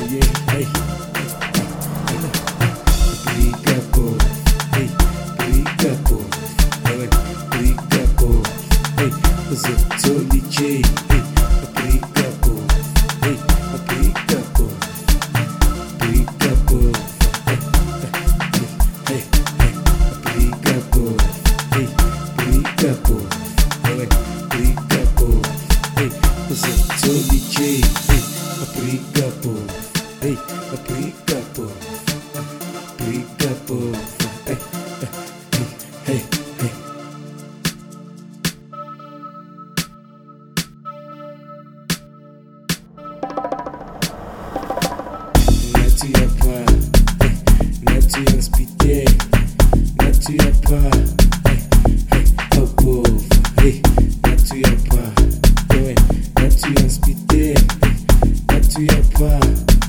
yeah, hey. Briga por, hey, briga por, hey, briga por, hey, Zotoli J, hey, briga por, hey, briga por, briga por, hey, briga por, hey, briga por, hey, briga por, hey, Zotoli J, hey, briga por, hey, briga por. Briga por, hey, hey, hey. Natu ya pa, hey, natu ya spite, natu ya pa, hey, hey, oh povo, hey, natu ya pa, hey, natu ya spite, natu ya pa.